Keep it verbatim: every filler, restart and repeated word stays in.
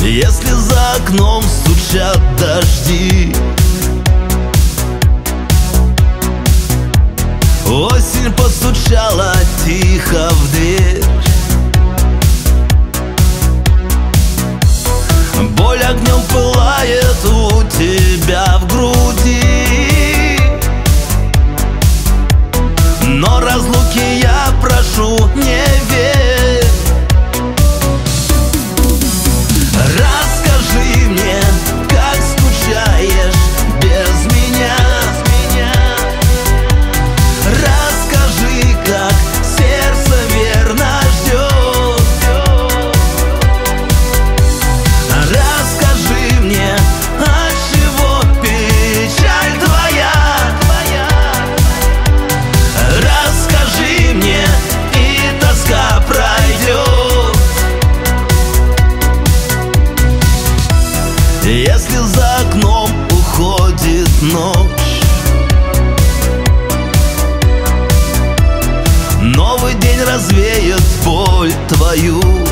Если за окном стучат дожди, осень постучала тихо в дверь. Боль огнем пылает у тебя в груди, но разлуки я прошу, не верь. Расскажи мне, как скучаешь без меня. Расскажи, как сердце верно ждет. Расскажи мне, отчего печаль твоя. Расскажи мне, и тоска пройдет. Если за окном уходит ночь, новый день развеет боль твою.